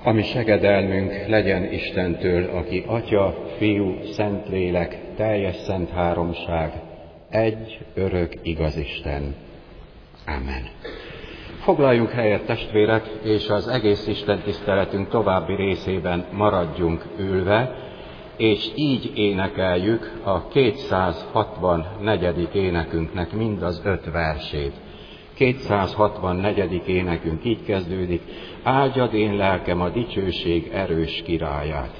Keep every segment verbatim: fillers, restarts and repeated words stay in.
Ami segedelmünk legyen Istentől, aki Atya, Fiú, Szentlélek, teljes szent háromság, egy örök igaz Isten. Amen. Foglaljunk helyet, testvérek, és az egész Isten tiszteletünk további részében maradjunk ülve, és így énekeljük a kétszázhatvannegyedik énekünknek mind az öt versét. kétszázhatvannegyedik énekünk így kezdődik: áldjad én lelkem a dicsőség erős királyát.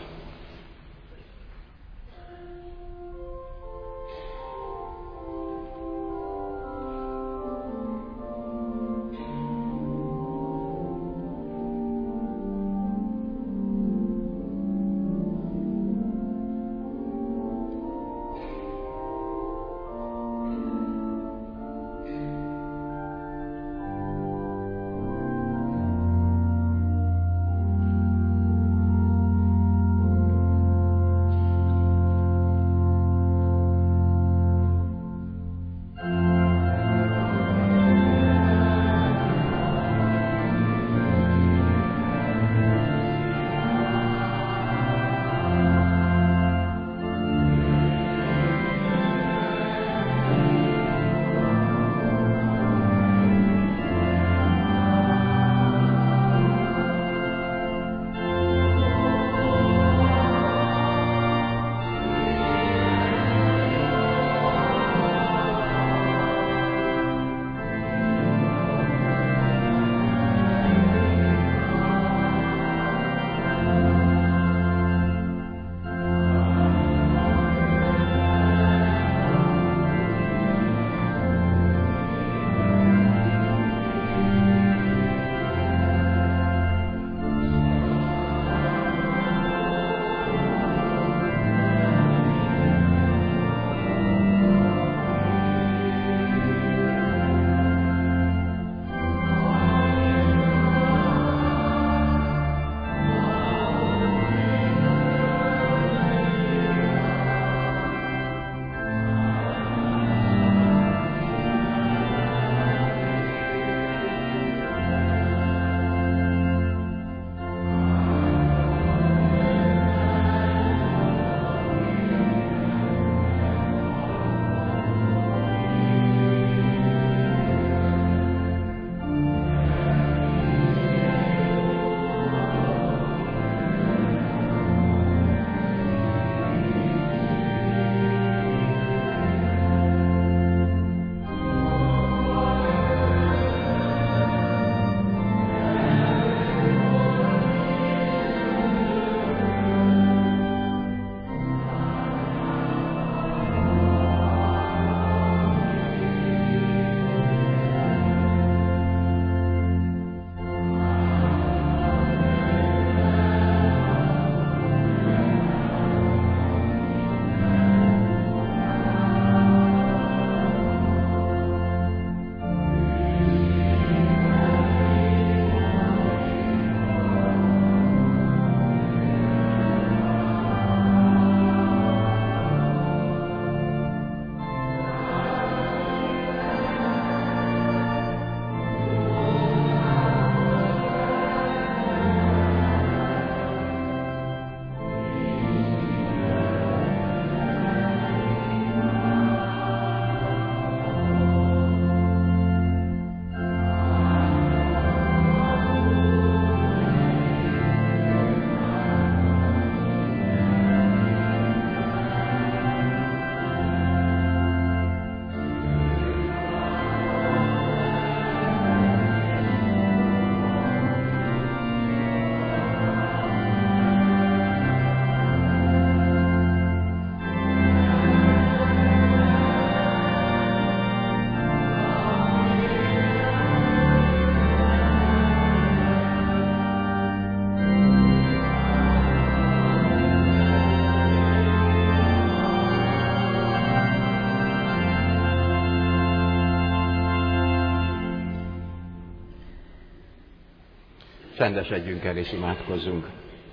Csendesedjünk el és imádkozzunk.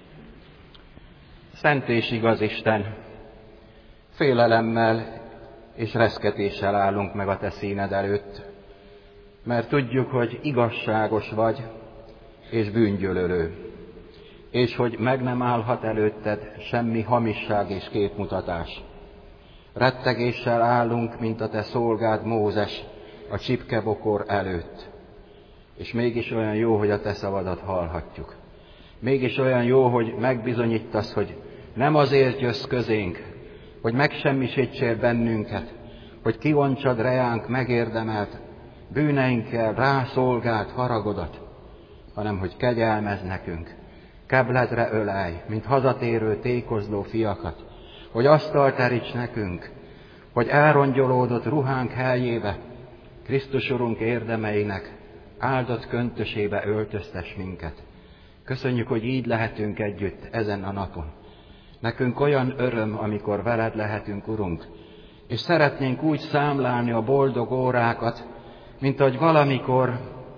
Szent és igaz Isten, félelemmel és reszketéssel állunk meg a Te színed előtt, mert tudjuk, hogy igazságos vagy és bűngyűlölő. és hogy meg nem állhat előtted semmi hamisság és képmutatás. Rettegéssel állunk, mint a te szolgád Mózes a csipkebokor előtt. És mégis olyan jó, hogy a te szavadat hallhatjuk. Mégis olyan jó, hogy megbizonyítasz, hogy nem azért jössz közénk, hogy megsemmisítsél bennünket, hogy kivontsad reánk megérdemelt bűneinkkel rászolgált haragodat, hanem hogy kegyelmez nekünk, kebledre ölelj, mint hazatérő tékozló fiakat, hogy asztalt teríts nekünk, hogy elrongyolódott ruhánk helyébe, Krisztus Urunk érdemeinek áldott köntösébe öltöztes minket. Köszönjük, hogy így lehetünk együtt ezen a napon. Nekünk olyan öröm, amikor veled lehetünk, Urunk, és szeretnénk úgy számlálni a boldog órákat, mint ahogy valamikor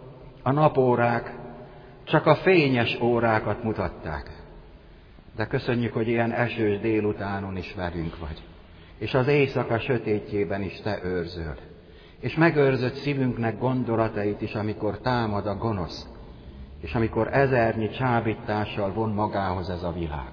a napórák csak a fényes órákat mutatták. De köszönjük, hogy ilyen esős délutánon is velünk vagy, és az éjszaka sötétjében is te őrzöl, és megőrzöd szívünknek gondolatait is, amikor támad a gonosz, és amikor ezernyi csábítással von magához ez a világ.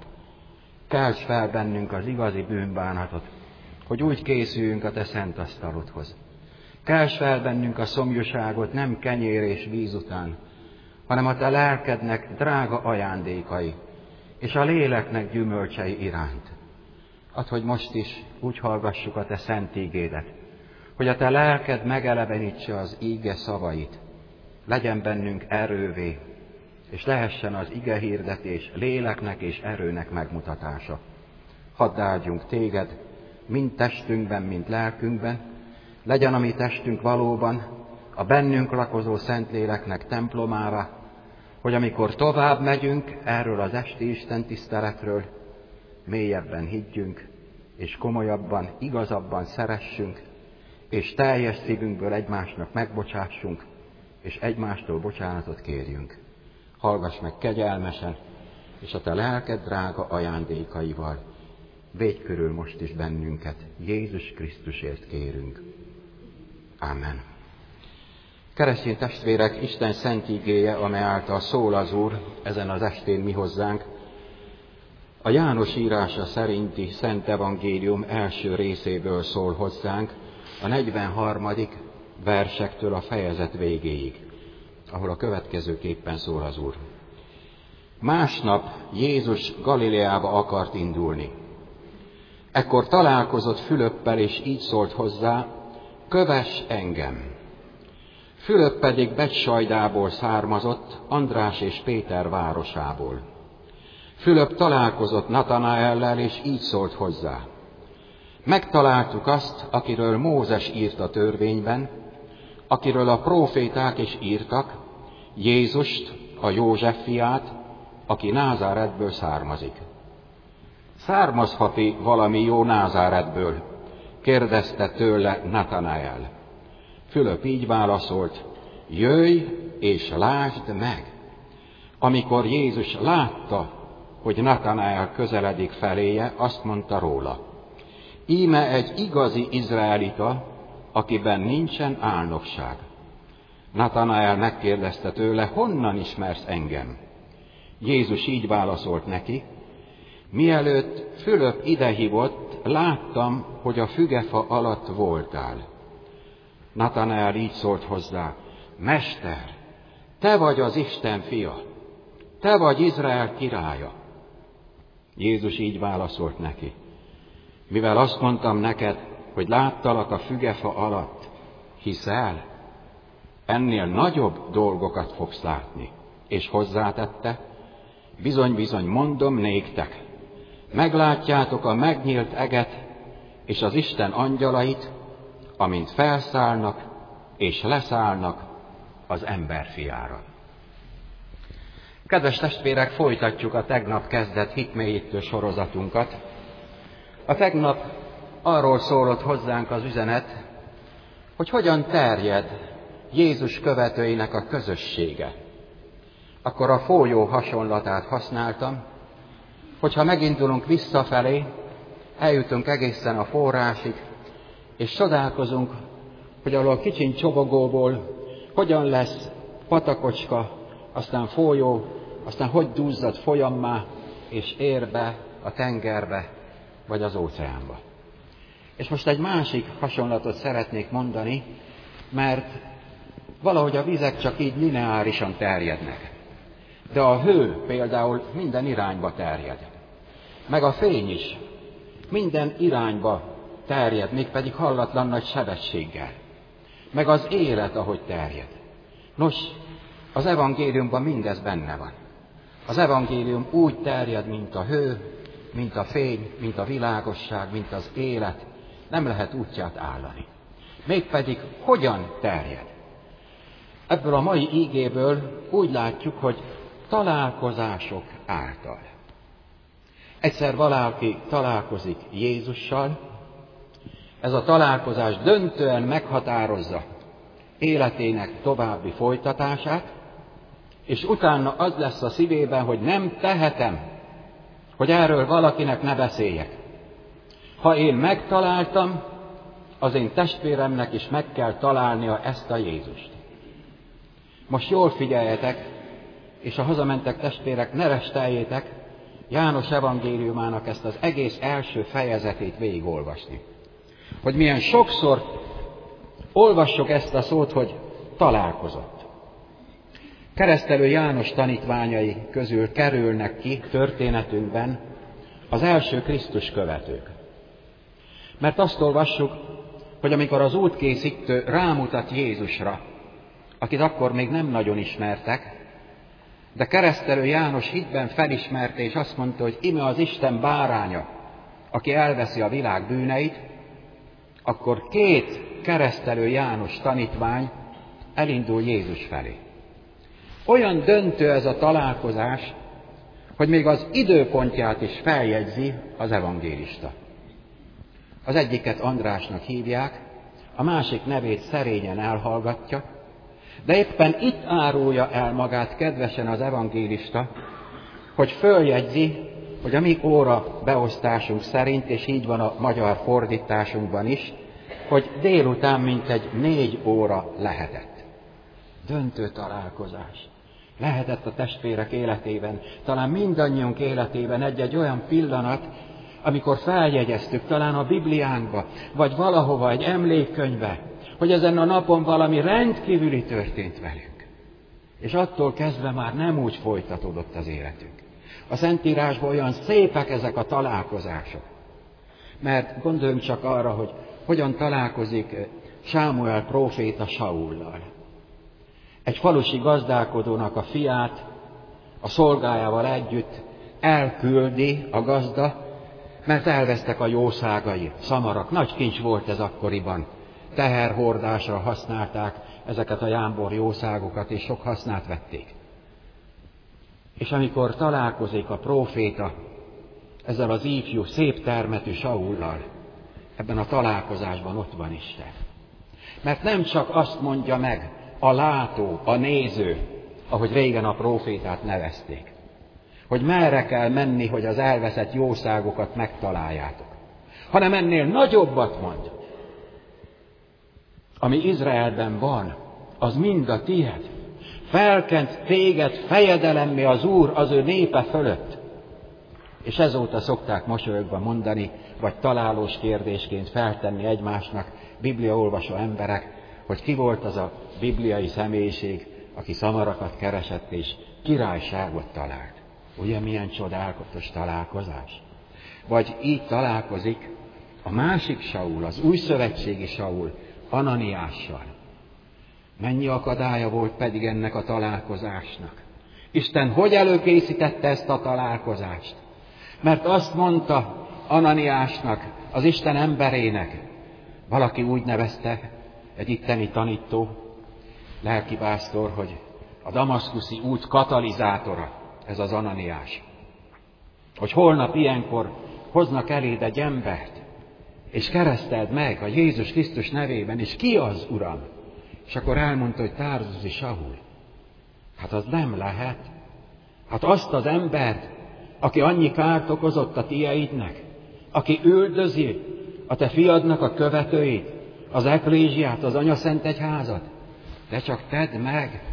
Kelts fel bennünk az igazi bűnbánatot, hogy úgy készüljünk a te szent asztalodhoz. Kelts fel bennünk a szomjúságot nem kenyér és víz után, hanem a te lelkednek drága ajándékai, és a léleknek gyümölcsei iránt. Add, hogy most is úgy hallgassuk a te szent ígédet, hogy a te lelked megelevenítse az íge szavait, legyen bennünk erővé, és lehessen az ige hirdetés léleknek és erőnek megmutatása. Hadd áldjunk téged, mind testünkben, mind lelkünkben, legyen a mi testünk valóban a bennünk lakozó Szentléleknek templomává, hogy amikor tovább megyünk erről az esti Isten tiszteletről, mélyebben higgyünk, és komolyabban, igazabban szeressünk, és teljes szívünkből egymásnak megbocsássunk, és egymástól bocsánatot kérjünk. Hallgass meg kegyelmesen, és a te lelked drága ajándékaival védj körül most is bennünket, Jézus Krisztusért kérünk. Amen. Keresztény testvérek, Isten szent igéje, amely által szól az Úr ezen az estén mi hozzánk, a János írása szerinti Szent Evangélium első részéből szól hozzánk, a negyvenharmadik versektől a fejezet végéig, ahol a következőképpen szól az Úr. Másnap Jézus Galileába akart indulni. Ekkor találkozott Fülöppel, és így szólt hozzá: kövess engem! Fülöp pedig Betssajdából származott, András és Péter városából. Fülöp találkozott Natanaellel, és így szólt hozzá: megtaláltuk azt, akiről Mózes írt a törvényben, akiről a próféták is írtak, Jézust, a József fiát, aki Názáretből származik. Származhat-e valami jó Názáretből? Kérdezte tőle Natanael. Fülöp így válaszolt: jöjj és lásd meg! Amikor Jézus látta, hogy Natanael közeledik feléje, azt mondta róla: íme egy igazi izraelita, akiben nincsen álnokság. Natanael megkérdezte tőle: honnan ismersz engem? Jézus így válaszolt neki: mielőtt Fülöp idehívott, láttam, hogy a fügefa alatt voltál. Natanael így szólt hozzá: mester, te vagy az Isten fia, te vagy Izrael királya. Jézus így válaszolt neki: mivel azt mondtam neked, hogy láttalak a fügefa alatt, hiszel? Ennél nagyobb dolgokat fogsz látni. És hozzátette: bizony-bizony mondom néktek, meglátjátok a megnyílt eget és az Isten angyalait, amint felszállnak és leszállnak az emberfiára. Kedves testvérek, folytatjuk a tegnap kezdett hitmélyítő sorozatunkat. A tegnap arról szólott hozzánk az üzenet, hogy hogyan terjed Jézus követőinek a közössége. Akkor a folyó hasonlatát használtam, hogyha megindulunk visszafelé, eljutunk egészen a forrásig, és csodálkozunk, hogy alól a kicsiny csobogóból hogyan lesz patakocska, aztán folyó, aztán hogy duzzad folyammá, és ér be a tengerbe, vagy az óceánba. És most egy másik hasonlatot szeretnék mondani, mert valahogy a vizek csak így lineárisan terjednek. De a hő például minden irányba terjed. Meg a fény is minden irányba terjed, mégpedig hallatlan nagy sebességgel. Meg az élet, ahogy terjed. Nos, az evangéliumban mindez benne van. Az evangélium úgy terjed, mint a hő, mint a fény, mint a világosság, mint az élet. Nem lehet útját állani. Mégpedig hogyan terjed? Ebből a mai ígéből úgy látjuk, hogy találkozások által. Egyszer valaki találkozik Jézussal, ez a találkozás döntően meghatározza életének további folytatását, és utána az lesz a szívében, hogy nem tehetem, hogy erről valakinek ne beszéljek. Ha én megtaláltam, az én testvéremnek is meg kell találnia ezt a Jézust. Most jól figyeljetek, és a hazamentek testvérek, ne resteljétek János evangéliumának ezt az egész első fejezetét végigolvasni. Hogy milyen sokszor olvassuk ezt a szót, hogy találkozott. Keresztelő János tanítványai közül kerülnek ki történetünkben az első Krisztus követők. Mert azt olvassuk, hogy amikor az útkészítő rámutat Jézusra, akit akkor még nem nagyon ismertek, de keresztelő János hitben felismerte, és azt mondta, hogy ime az Isten báránya, aki elveszi a világ bűneit, akkor két keresztelő János tanítvány elindul Jézus felé. Olyan döntő ez a találkozás, hogy még az időpontját is feljegyzi az evangélista. Az egyiket Andrásnak hívják, a másik nevét szerényen elhallgatja, de éppen itt árulja el magát kedvesen az evangélista, hogy följegyzi, hogy a mi óra beosztásunk szerint, és így van a magyar fordításunkban is, hogy délután mintegy négy óra lehetett. Döntő találkozás. Lehetett a testvérek életében, talán mindannyiunk életében egy-egy olyan pillanat, amikor feljegyeztük talán a Bibliánkba, vagy valahova egy emlékkönyvbe, hogy ezen a napon valami rendkívüli történt velünk. És attól kezdve már nem úgy folytatódott az életünk. A Szentírásban olyan szépek ezek a találkozások. Mert gondoljunk csak arra, hogy hogyan találkozik Sámuel próféta Saullal. Egy falusi gazdálkodónak a fiát a szolgájával együtt elküldi a gazda, mert elvesztek a jószágai, szamarak. Nagy kincs volt ez akkoriban. Teherhordásra használták ezeket a jámbor jószágokat, és sok hasznát vették. És amikor találkozik a próféta ezzel az ifjú, szép termetű Saullal, ebben a találkozásban ott van Isten. Mert nem csak azt mondja meg a látó, a néző, ahogy régen a prófétát nevezték, hogy merre kell menni, hogy az elveszett jószágokat megtaláljátok, hanem ennél nagyobbat mond. Ami Izraelben van, az mind a tied. Felkent téged fejedelemmé az Úr az ő népe fölött. És ezóta szokták mosolyogva mondani, vagy találós kérdésként feltenni egymásnak bibliaolvasó emberek, hogy ki volt az a bibliai személyiség, aki szamarakat keresett és királyságot talált. Ugye milyen csodálatos találkozás? Vagy így találkozik a másik Saul, az újszövetségi Saul, Ananiással. Mennyi akadálya volt pedig ennek a találkozásnak? Isten hogy előkészítette ezt a találkozást? Mert azt mondta Ananiásnak, az Isten emberének, valaki úgy nevezte, egy itteni tanító, lelkipásztor, hogy a damaszkuszi út katalizátora, ez az Ananiás. Hogy holnap ilyenkor hoznak eléd egy embert, és kereszteld meg a Jézus Krisztus nevében, és ki az, Uram? És akkor elmondta, hogy Tárzusi Saul. Hát az nem lehet. Hát azt az embert, aki annyi kárt okozott a tieidnek, aki üldözi a te fiadnak a követőit, az eklézsiát, az anyaszentegyházat, de csak tedd meg,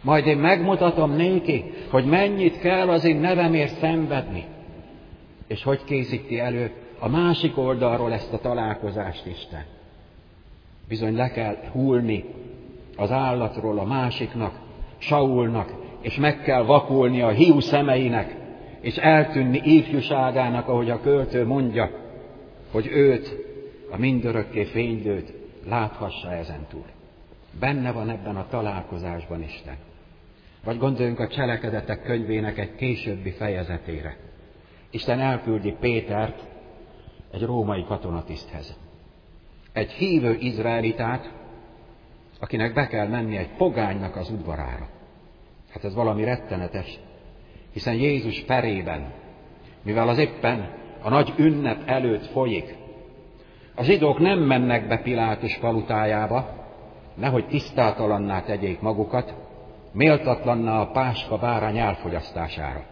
Majd én megmutatom néki, hogy mennyit kell az én nevemért szenvedni. És hogy készíti elő a másik oldalról ezt a találkozást Isten. Bizony le kell hullni az állatról a másiknak, Saulnak, és meg kell vakulni a hiú szemeinek, és eltűnni ifjúságának, ahogy a költő mondja, hogy őt, a mindörökké fénylőt láthassa ezentúl. Benne van ebben a találkozásban Isten. Vagy gondoljunk a Cselekedetek könyvének egy későbbi fejezetére. Isten elküldi Pétert egy római katonatiszthez. Egy hívő izraelitát, akinek be kell menni egy pogánynak az udvarára. Hát ez valami rettenetes, hiszen Jézus perében, mivel az éppen a nagy ünnep előtt folyik, a zsidók nem mennek be Pilátus palutájába, nehogy tisztátalanná tegyék magukat, méltatlanná a páska bárány elfogyasztására.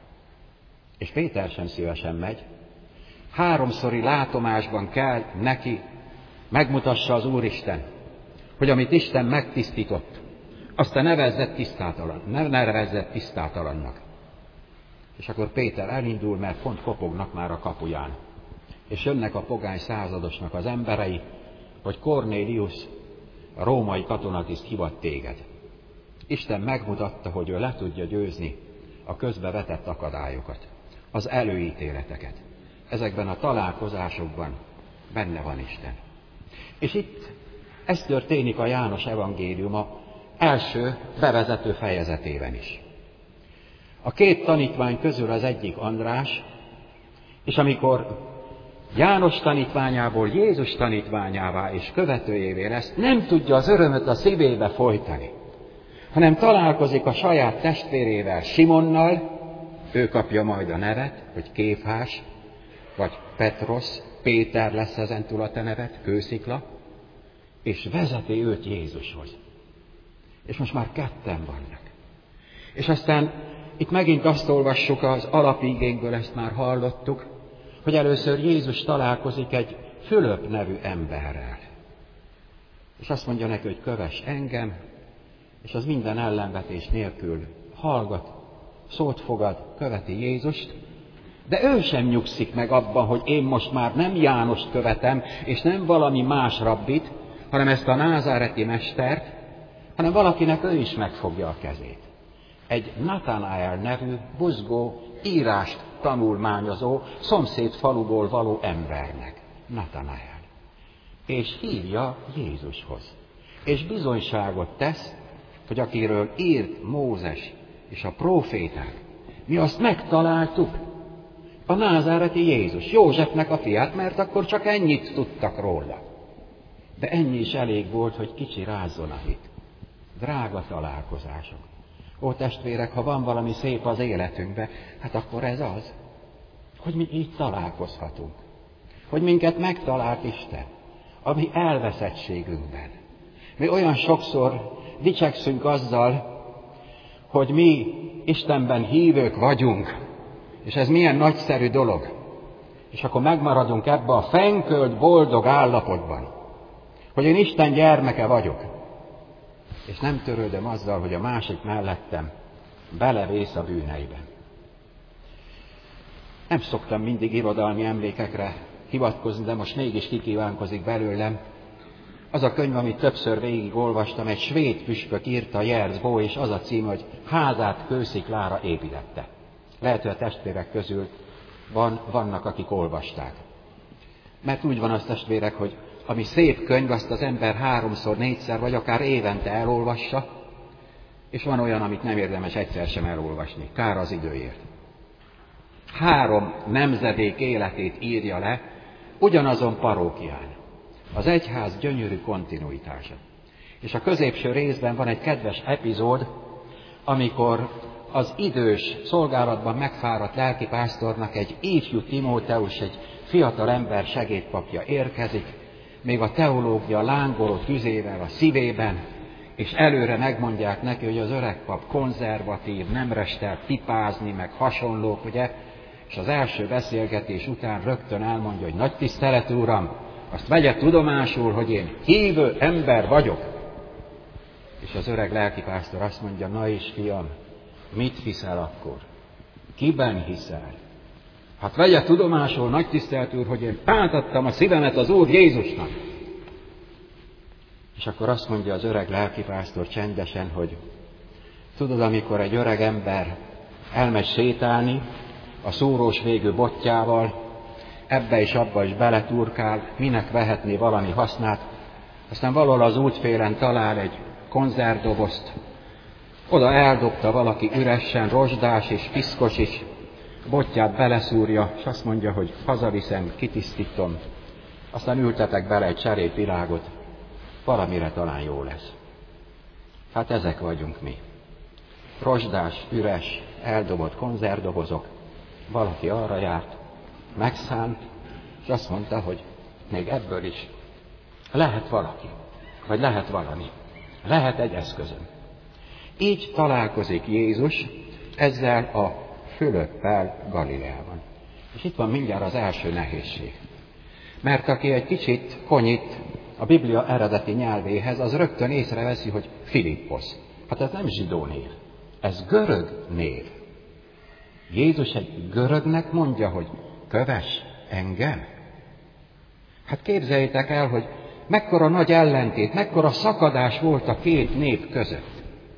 És Péter sem szívesen megy. Háromszori látomásban kell neki megmutassa az Úristen, hogy amit Isten megtisztított, azt a nevezzett tisztátalan, ne nevezzett tisztátalannak. És akkor Péter elindul, mert pont kopognak már a kapuján. És jönnek a pogány századosnak az emberei, hogy Kornélius, a római katonatiszt hivat téged. Isten megmutatta, hogy ő le tudja győzni a közbe vetett akadályokat, az előítéleteket. Ezekben a találkozásokban benne van Isten. És itt ez történik a János evangéliuma első bevezető fejezetében is. A két tanítvány közül az egyik András, és amikor János tanítványából Jézus tanítványává és követőjévé lesz, nem tudja az örömöt a szívébe folytani, hanem találkozik a saját testvérével, Simonnal, ő kapja majd a nevet, hogy Kéfás, vagy Petros, Péter lesz ezentúl a te nevet, kőszikla, és vezeti őt Jézushoz. És most már ketten vannak. És aztán itt megint azt olvassuk az alapigénkből, ezt már hallottuk, hogy először Jézus találkozik egy Fülöp nevű emberrel. És azt mondja neki, hogy kövess engem, és az minden ellenvetés nélkül hallgat, szót fogad, követi Jézust, de ő sem nyugszik meg abban, hogy én most már nem Jánost követem, és nem valami más rabbit, hanem ezt a názáreti mestert, hanem valakinek ő is megfogja a kezét. Egy Natanael nevű, buzgó, írást tanulmányozó, szomszéd faluból való embernek. Natanael. És hívja Jézushoz. És bizonyságot tesz, hogy akiről írt Mózes és a próféták, mi azt megtaláltuk, a názáreti Jézus, Józsefnek a fiát, mert akkor csak ennyit tudtak róla. De ennyi is elég volt, hogy kicsi rázzon a hit. Drága találkozások. Ó, testvérek, ha van valami szép az életünkben, hát akkor ez az, hogy mi így találkozhatunk. Hogy minket megtalált Isten, a mi elveszettségünkben. Mi olyan sokszor dicsekszünk azzal, hogy mi Istenben hívők vagyunk, és ez milyen nagyszerű dolog. És akkor megmaradunk ebbe a fenkölt boldog állapotban, hogy én Isten gyermeke vagyok, és nem törődöm azzal, hogy a másik mellettem belevész a bűneiben. Nem szoktam mindig irodalmi emlékekre hivatkozni, de most mégis kikívánkozik belőlem. Az a könyv, amit többször végigolvastam, egy svéd püspök írta, Jers Bo, és az a cím, hogy házát kősziklára építette. Lehet, hogy a testvérek közül van, vannak, akik olvasták. Mert úgy van az, testvérek, hogy ami szép könyv, azt az ember háromszor, négyszer, vagy akár évente elolvassa, és van olyan, amit nem érdemes egyszer sem elolvasni. Kár az időért. Három nemzedék életét írja le ugyanazon parókián. Az egyház gyönyörű kontinuitása. És a középső részben van egy kedves epizód, amikor az idős, szolgálatban megfáradt lelkipásztornak egy ifjú Timóteus, egy fiatal ember segédpapja érkezik, még a teológia lángoló tüzével a szívében, és előre megmondják neki, hogy az öreg pap konzervatív, nem restel pipázni, meg hasonlók, ugye? És az első beszélgetés után rögtön elmondja, hogy nagy tiszteletű uram, azt vegye tudomásul, hogy én hívő ember vagyok. És az öreg lelkipásztor azt mondja, na és fiam, mit hiszel akkor? Kiben hiszel? Hát vegye tudomásul, nagy tisztelt úr, hogy én átadtam a szívemet az Úr Jézusnak. És akkor azt mondja az öreg lelkipásztor csendesen, hogy tudod, amikor egy öreg ember elmegy sétálni a szúrós végű botjával, ebbe és abba is beleturkál, minek vehetné valami hasznát, aztán valahol az útfélen talál egy konzervdobozt, oda eldobta valaki üresen, rozsdás és piszkos is, botját beleszúrja, és azt mondja, hogy hazaviszem, kitisztítom, aztán ültetek bele egy cserépvilágot, valamire talán jó lesz. Hát ezek vagyunk mi. Rozsdás, üres, eldobott konzervdobozok, valaki arra járt, megszánt, és azt mondta, hogy még ebből is lehet valaki, vagy lehet valami, lehet egy eszközöm. Így találkozik Jézus ezzel a Fülöppel Galileában. És itt van mindjárt az első nehézség. Mert aki egy kicsit konyít a Biblia eredeti nyelvéhez, az rögtön észreveszi, hogy Filippos. Hát ez nem zsidó név, ez görög név. Jézus egy görögnek mondja, hogy kövess engem. Hát képzeljétek el, hogy mekkora nagy ellentét, mekkora szakadás volt a két nép között.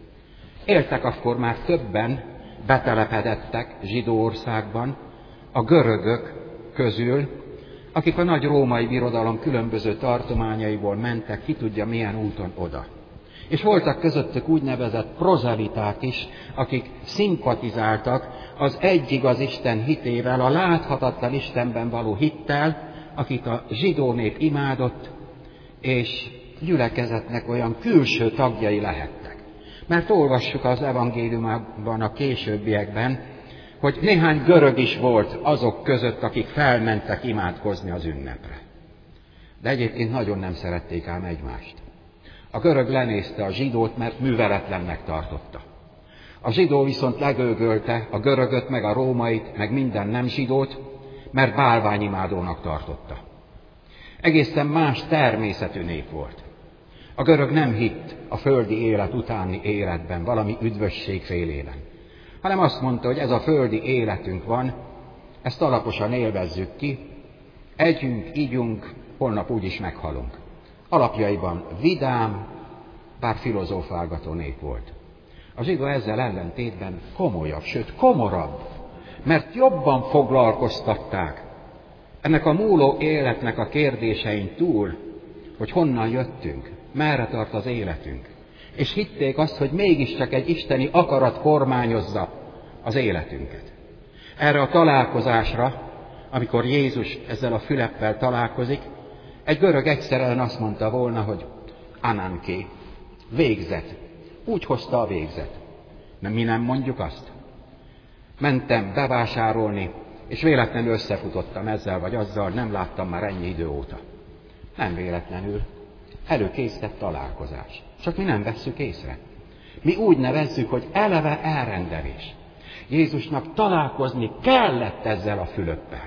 Éltek akkor már többen, betelepedettek zsidó országban, a görögök közül, akik a nagy római birodalom különböző tartományaiból mentek, ki tudja milyen úton oda. És voltak közöttük úgynevezett prozeliták is, akik szimpatizáltak az egy igaz Isten hitével, a láthatatlan Istenben való hittel, akit a zsidó nép imádott, és gyülekezetnek olyan külső tagjai lehettek. Mert olvassuk az evangéliumban a későbbiekben, hogy néhány görög is volt azok között, akik felmentek imádkozni az ünnepre. De egyébként nagyon nem szerették ám egymást. A görög lenézte a zsidót, mert műveletlennek tartotta. A zsidó viszont legőgölte a görögöt, meg a rómait, meg minden nem zsidót, mert bálványimádónak tartotta. Egészen más természetű nép volt. A görög nem hitt a földi élet utáni életben, valami üdvösség félében, hanem azt mondta, hogy ez a földi életünk van, ezt alaposan élvezzük ki, együnk, ígyunk, holnap úgyis meghalunk. Alapjaiban vidám, bár filozófálgató nép volt. A zsidó ezzel ellentétben komolyabb, sőt komorabb, mert jobban foglalkoztatták ennek a múló életnek a kérdésein túl, hogy honnan jöttünk, merre tart az életünk. És hitték azt, hogy mégiscsak egy isteni akarat kormányozza az életünket. Erre a találkozásra, amikor Jézus ezzel a Füleppel találkozik, egy görög egyszerűen azt mondta volna, hogy ananké, végzet. Úgy hozta a végzet. Mert mi nem mondjuk azt? Mentem bevásárolni, és véletlenül összefutottam ezzel vagy azzal, nem láttam már ennyi idő óta. Nem véletlenül. Előkészített találkozás. Csak mi nem vesszük észre. Mi úgy nevezzük, hogy eleve elrendelés. Jézusnak találkozni kellett ezzel a Fülöppel.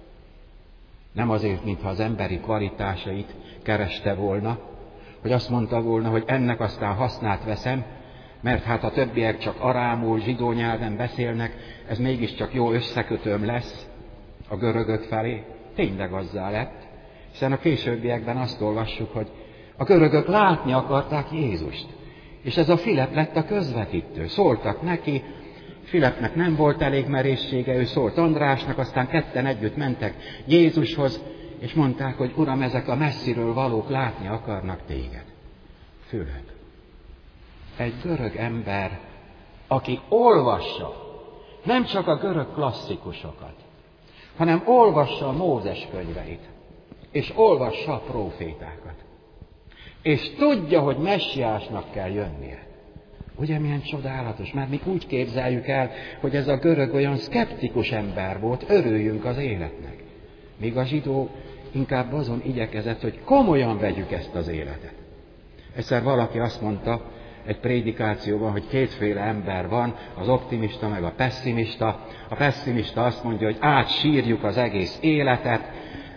Nem azért, mintha az emberi kvalitásait kereste volna, hogy azt mondta volna, hogy ennek aztán hasznát veszem, mert hát a többiek csak arámul, zsidó nyelven beszélnek, ez mégiscsak jó összekötőm lesz a görögök felé. Tényleg azzá lett, hiszen a későbbiekben azt olvassuk, hogy a görögök látni akarták Jézust, és ez a Fülöp lett a közvetítő. Szóltak neki, Fülöpnek nem volt elég merészsége, ő szólt Andrásnak, aztán ketten együtt mentek Jézushoz, és mondták, hogy Uram, ezek a messziről valók látni akarnak téged. Fülöp. Egy görög ember, aki olvassa nem csak a görög klasszikusokat, hanem olvassa a Mózes könyveit, és olvassa a prófétákat. És tudja, hogy messiásnak kell jönnie. Ugye milyen csodálatos, mert mi úgy képzeljük el, hogy ez a görög olyan szkeptikus ember volt, örüljünk az életnek. Míg a zsidó inkább azon igyekezett, hogy komolyan vegyük ezt az életet. Egyszer valaki azt mondta egy prédikációban, hogy kétféle ember van, az optimista meg a pesszimista. A pesszimista azt mondja, hogy átsírjuk az egész életet,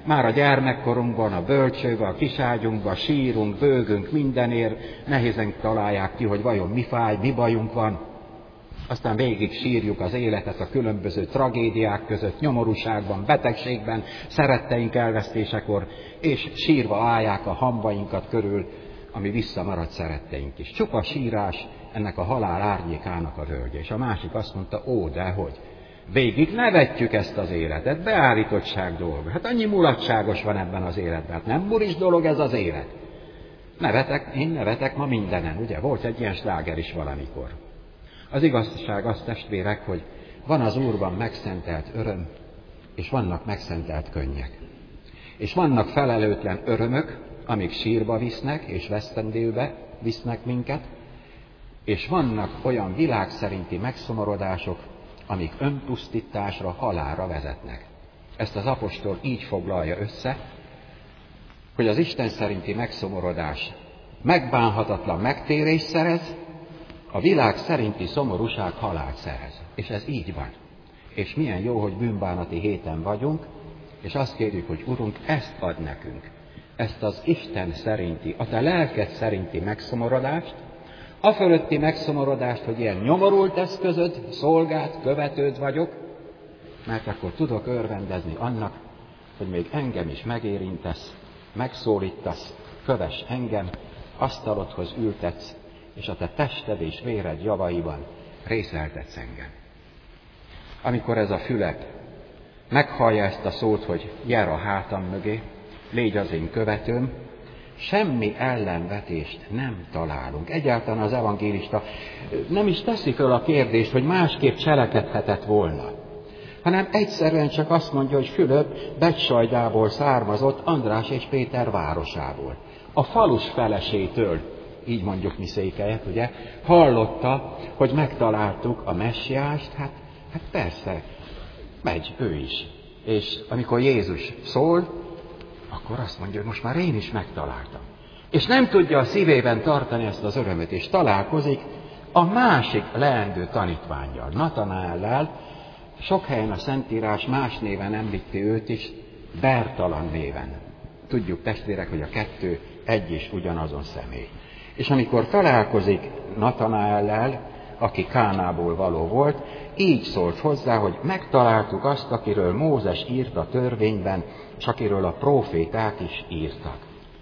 Már a gyermekkorunkban, a bölcsőben, a kiságyunkban sírunk, bőgünk mindenért, nehézen találják ki, hogy vajon mi fáj, mi bajunk van. Aztán végig sírjuk az életet a különböző tragédiák között, nyomorúságban, betegségben, szeretteink elvesztésekor, és sírva állják a hambainkat körül, ami visszamaradt szeretteink is. Csupa sírás, ennek a halál árnyékának a völgye. És a másik azt mondta, ó, dehogy, végig nevetjük ezt az életet, beállítottság dolga. Hát annyi mulatságos van ebben az életben, hát nem buris dolog ez az élet. Nevetek, én nevetek ma mindenen, ugye? Volt egy ilyen sláger is valamikor. Az igazság az, testvérek, hogy van az Úrban megszentelt öröm, és vannak megszentelt könnyek. És vannak felelőtlen örömök, amik sírba visznek, és vesztendőbe visznek minket, és vannak olyan világ szerinti megszomorodások, amik önpusztításra, halálra vezetnek. Ezt az apostol így foglalja össze, hogy az Isten szerinti megszomorodás megbánhatatlan megtérést szerez, a világ szerinti szomorúság halált szerez. És ez így van. És milyen jó, hogy bűnbánati héten vagyunk, és azt kérjük, hogy Urunk, ezt ad nekünk. Ezt az Isten szerinti, a te lelked szerinti megszomorodást, a fölötti megszomorodást, hogy ilyen nyomorult eszközöd, szolgád, követőd vagyok, mert akkor tudok örvendezni annak, hogy még engem is megérintesz, megszólítasz, kövess engem, asztalodhoz ültetsz, és a te tested és véred javaiban részeltetsz engem. Amikor ez a Fülep meghallja ezt a szót, hogy jár a hátam mögé, légy az én követőm, semmi ellenvetést nem találunk. Egyáltalán az evangélista nem is teszi föl a kérdést, hogy másképp cselekedhetett volna, hanem egyszerűen csak azt mondja, hogy Fülöp Betssajdából származott, András és Péter városából. A falus felesétől, így mondjuk mi székelyek, ugye, hallotta, hogy megtaláltuk a messiást, hát, hát persze, megy ő is. És amikor Jézus szól, akkor azt mondja, hogy most már én is megtaláltam. És nem tudja a szívében tartani ezt az örömöt, és találkozik a másik leendő tanítvánnyal, Natanaellel. Sok helyen a Szentírás más néven említi őt is, Bertalan néven. Tudjuk, testvérek, hogy a kettő egy és ugyanazon személy. És amikor találkozik Natanaellel, aki Kánából való volt, így szólt hozzá, hogy megtaláltuk azt, akiről Mózes írt a törvényben, és akiről a próféták is írtak.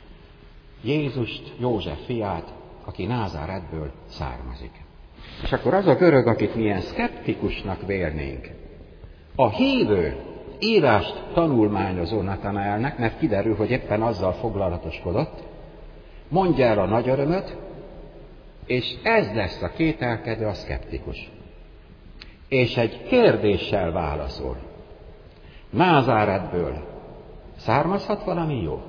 Jézust, József fiát, aki Názáretből származik. És akkor az a görög, akit milyen szkeptikusnak vélnénk, a hívő írást tanulmányozó Natanaelnek, mert kiderül, hogy éppen azzal foglalatoskodott, mondja el a nagy örömöt, és ez lesz a kételkedő, a szkeptikus. És egy kérdéssel válaszol. Názáretből származhat valami jó?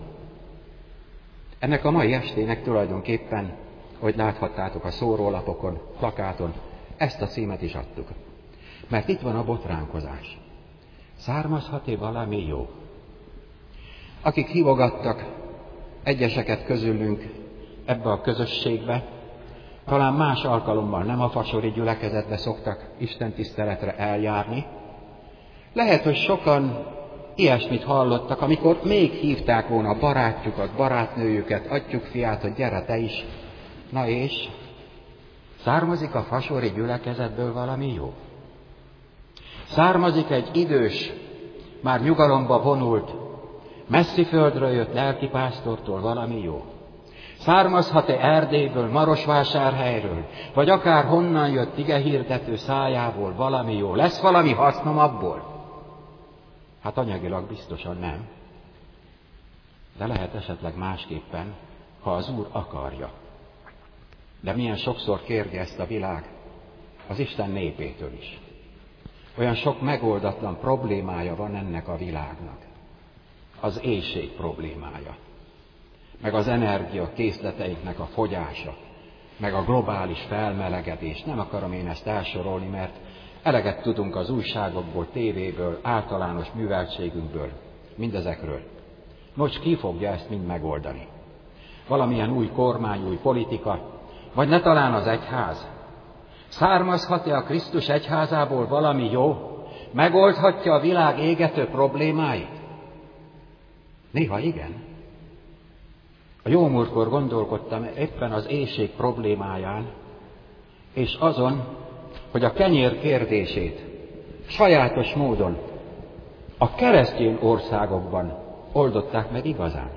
Ennek a mai estének tulajdonképpen, hogy láthattátok a szórólapokon, plakáton, ezt a címet is adtuk. Mert itt van a botránkozás. Származhat-e valami jó? Akik hívogattak egyeseket közülünk ebbe a közösségbe, talán más alkalommal nem a fasori gyülekezetbe szoktak istentiszteletre eljárni. Lehet, hogy sokan ilyesmit hallottak, amikor még hívták volna a barátjukat, barátnőjüket, atyjuk fiát, hogy gyere te is. Na és? Származik a fasori gyülekezetből valami jó? Származik egy idős, már nyugalomba vonult, messzi földről jött lelkipásztortól valami jó? Származhat-e Erdélyből, Marosvásárhelyről, vagy akár honnan jött igehirdető szájából valami jó? Lesz valami hasznom abból? Hát anyagilag biztosan nem. De lehet esetleg másképpen, ha az Úr akarja. De milyen sokszor kérje ezt a világ az Isten népétől is. Olyan sok megoldatlan problémája van ennek a világnak. Az éhség problémája, meg az energia készleteinknek a fogyása, meg a globális felmelegedés. Nem akarom én ezt elsorolni, mert eleget tudunk az újságokból, tévéből, általános műveltségünkből, mindezekről. Most ki fogja ezt mind megoldani? Valamilyen új kormány, új politika, vagy ne talán az egyház? Származhat-e a Krisztus egyházából valami jó? Megoldhatja a világ égető problémáit? Néha igen. A jómúltkor gondolkodtam éppen az éhség problémáján, és azon, hogy a kenyér kérdését sajátos módon a keresztény országokban oldották meg igazán.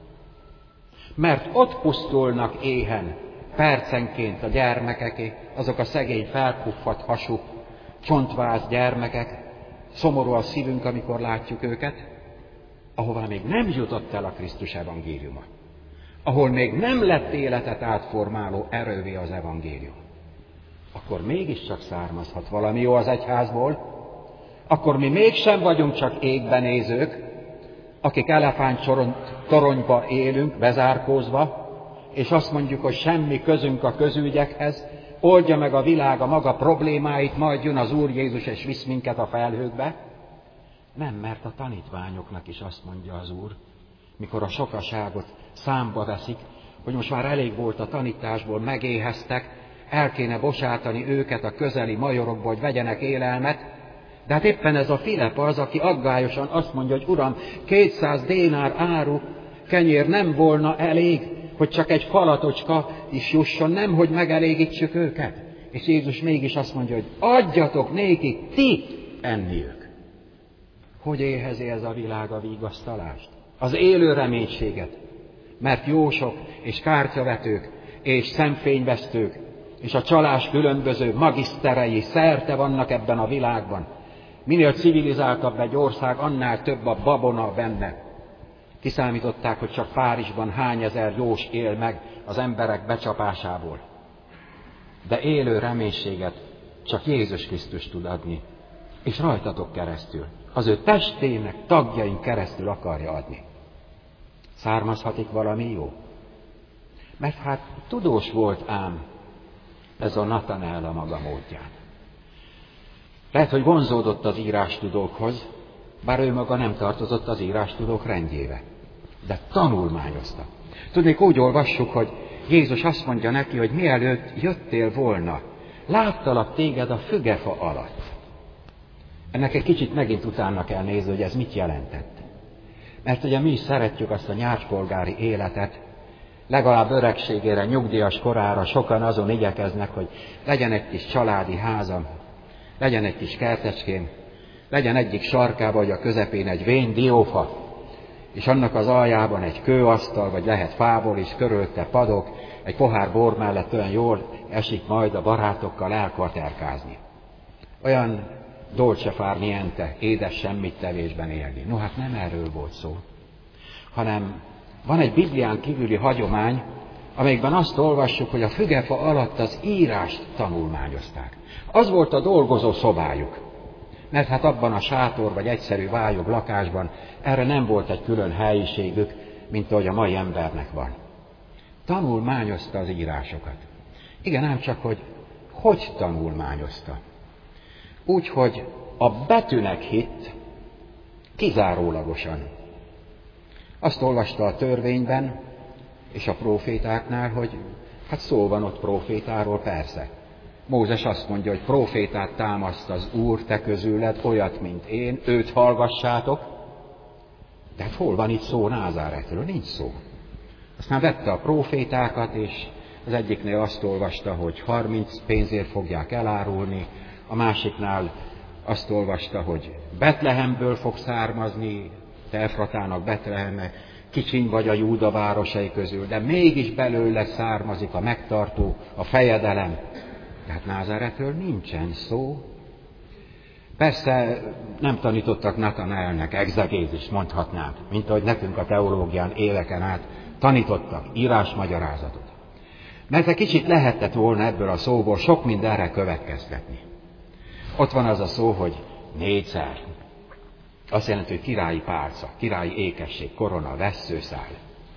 Mert ott pusztulnak éhen percenként a gyermekek, azok a szegény felpuffadt hasú, csontváz gyermekek, szomorú a szívünk, amikor látjuk őket, ahová még nem jutott el a Krisztus evangéliuma, ahol még nem lett életet átformáló erővé az evangélium, akkor mégiscsak származhat valami jó az egyházból, akkor mi mégsem vagyunk csak égbe nézők, akik elefánttoronyba élünk, bezárkózva, és azt mondjuk, hogy semmi közünk a közügyekhez, oldja meg a világ a maga problémáit, majd jön az Úr Jézus és visz minket a felhőkbe. Nem, mert a tanítványoknak is azt mondja az Úr, mikor a sokaságot számba veszik, hogy most már elég volt a tanításból, megéheztek, el kéne bocsátani őket a közeli majorokba, hogy vegyenek élelmet, de hát éppen ez a Filip az, aki aggályosan azt mondja, hogy Uram, kétszáz dénár áru kenyér nem volna elég, hogy csak egy falatocska is jusson, nem, hogy megelégítsük őket. És Jézus mégis azt mondja, hogy adjatok nékik ti enniük. Hogy éhezi ez a világ a vigasztalást? Az élő reménységet. Mert jósok és kártyavetők és szemfényvesztők és a csalás különböző magiszterei szerte vannak ebben a világban. Minél civilizáltabb egy ország, annál több a babona benne. Kiszámították, hogy csak Párizsban hány ezer jós él meg az emberek becsapásából. De élő reménységet csak Jézus Krisztus tud adni, és rajtatok keresztül, az ő testének, tagjain keresztül akarja adni. Származhatik valami jó? Mert hát tudós volt ám ez a Natanael a maga módján. Lehet, hogy vonzódott az írástudókhoz, bár ő maga nem tartozott az írástudók rendjébe. De tanulmányozta. Tudnék, úgy olvassuk, hogy Jézus azt mondja neki, hogy mielőtt jöttél volna, láttalak téged a fügefa alatt. Ennek egy kicsit megint utána kell nézni, hogy ez mit jelentett. Mert ugye mi is szeretjük azt a nyácspolgári életet, legalább öregségére, nyugdíjas korára sokan azon igyekeznek, hogy legyen egy kis családi házam, legyen egy kis kertecském, legyen egyik sarkában, vagy a közepén egy vén diófa, és annak az aljában egy kőasztal, vagy lehet fából is, körülte padok, egy pohár bor mellett olyan jól esik majd a barátokkal elkvarterkázni. Olyan dolce far niente, édes semmit tevésben élni. No, hát nem erről volt szó, hanem van egy Biblián kívüli hagyomány, amelyikben azt olvassuk, hogy a fügefa alatt az írást tanulmányozták. Az volt a dolgozó szobájuk. Mert hát abban a sátor vagy egyszerű vályog lakásban erre nem volt egy külön helyiségük, mint ahogy a mai embernek van. Tanulmányozta az írásokat. Igen, ám csak, hogy hogy tanulmányozta? Úgy, hogy a betűnek hitt kizárólagosan. Azt olvasta a törvényben és a prófétáknál, hogy hát szó van ott prófétáról, persze. Mózes azt mondja, hogy prófétát támaszt az Úr te közüled, olyat, mint én, őt hallgassátok. De hát hol van itt szó Názáretről? Nincs szó. Aztán vette a prófétákat, és az egyiknél azt olvasta, hogy harminc pénzért fogják elárulni, a másiknál azt olvasta, hogy Betlehemből fog származni, te Efratának Betleheme, kicsiny vagy a Júda városai közül, de mégis belőle származik a megtartó, a fejedelem. Tehát Názáretről nincsen szó. Persze nem tanítottak Natanaelnek egzegézist, mondhatnánk, mint ahogy nekünk a teológián éveken át tanítottak írásmagyarázatot. Mert egy kicsit lehetett volna ebből a szóból sok mindenre következtetni. Ott van az a szó, hogy négyszer. Azt jelenti, hogy királyi pálca, királyi ékesség, korona, vesszőszál.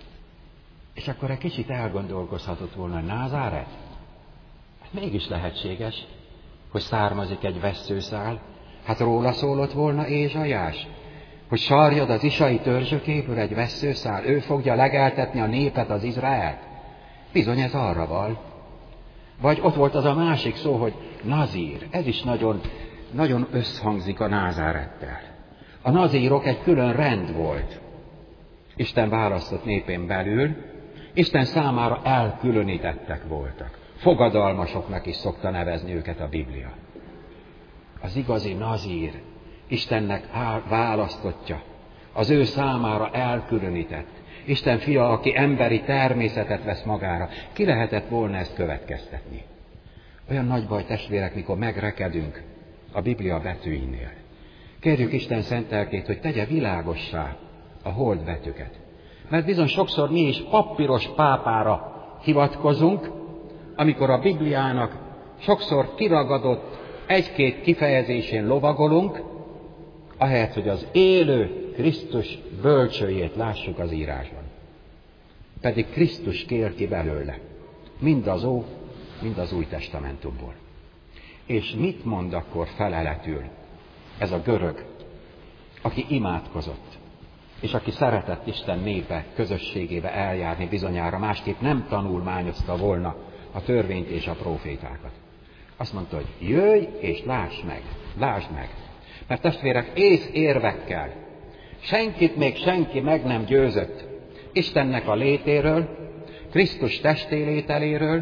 És akkor egy kicsit elgondolkozhatott volna, hogy Názáret? Mégis lehetséges, hogy származik egy vesszőszál. Hát róla szólott volna Ézsaiás, hogy sarjad az isai törzsökéből egy vesszőszál, ő fogja legeltetni a népet, az Izraelt. Bizony ez arra val. Vagy ott volt az a másik szó, hogy nazír. Ez is nagyon, nagyon összhangzik a Názárettel. A nazírok egy külön rend volt. Isten választott népén belül, Isten számára elkülönítettek voltak. Fogadalmasoknak is szokta nevezni őket a Biblia. Az igazi nazír, Istennek választottja, az ő számára elkülönített. Isten fia, aki emberi természetet vesz magára. Ki lehetett volna ezt következtetni? Olyan nagy baj, testvérek, mikor megrekedünk a Biblia betűinél. Kérjük Isten szent lelkét, hogy tegye világossá a holdbetűket. Mert bizony sokszor mi is papíros pápára hivatkozunk, amikor a Bibliának sokszor kiragadott egy-két kifejezésén lovagolunk, ahelyett, hogy az élő Krisztus bölcsőjét lássuk az írásban. Pedig Krisztus kér ki belőle, mind az Ó, mind az Új Testamentumból. És mit mond akkor feleletül ez a görög, aki imádkozott, és aki szeretett Isten népe közösségébe eljárni bizonyára, másképp nem tanulmányozta volna a törvényt és a prófétákat. Azt mondta, hogy jöjj és lásd meg, lásd meg. Mert testvérek, ész érvekkel senkit még senki meg nem győzött Istennek a létéről, Krisztus testélételéről,